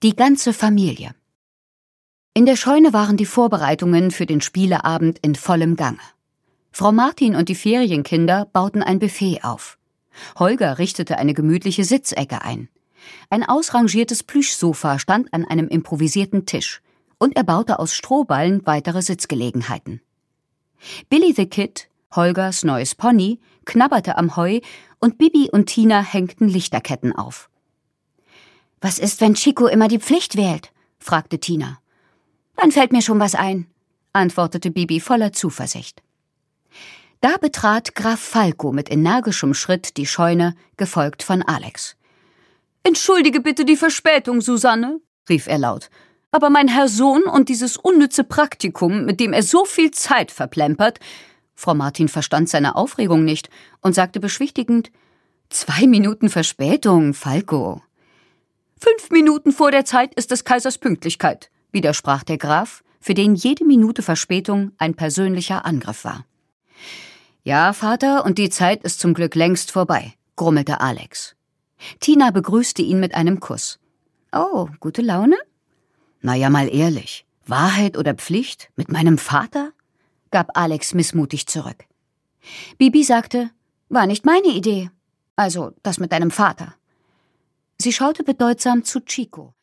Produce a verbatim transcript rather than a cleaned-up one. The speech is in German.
Die ganze Familie. In der Scheune waren die Vorbereitungen für den Spieleabend in vollem Gange. Frau Martin und die Ferienkinder bauten ein Buffet auf. Holger richtete eine gemütliche Sitzecke ein. Ein ausrangiertes Plüschsofa stand an einem improvisierten Tisch und er baute aus Strohballen weitere Sitzgelegenheiten. Billy the Kid, Holgers neues Pony, knabberte am Heu und Bibi und Tina hängten Lichterketten auf. »Was ist, wenn Chico immer die Pflicht wählt?« fragte Tina. »Dann fällt mir schon was ein«, antwortete Bibi voller Zuversicht. Da betrat Graf Falco mit energischem Schritt die Scheune, gefolgt von Alex. »Entschuldige bitte die Verspätung, Susanne«, rief er laut, »aber mein Herr Sohn und dieses unnütze Praktikum, mit dem er so viel Zeit verplempert...« Frau Martin verstand seine Aufregung nicht und sagte beschwichtigend, »Zwei Minuten Verspätung, Falco.« »Fünf Minuten vor der Zeit ist des Kaisers Pünktlichkeit«, widersprach der Graf, für den jede Minute Verspätung ein persönlicher Angriff war. »Ja, Vater, und die Zeit ist zum Glück längst vorbei«, grummelte Alex. Tina begrüßte ihn mit einem Kuss. »Oh, gute Laune?« »Na ja, mal ehrlich, Wahrheit oder Pflicht mit meinem Vater?«, gab Alex missmutig zurück. Bibi sagte, »War nicht meine Idee. Also, das mit deinem Vater.« Sie schaute bedeutsam zu Chico,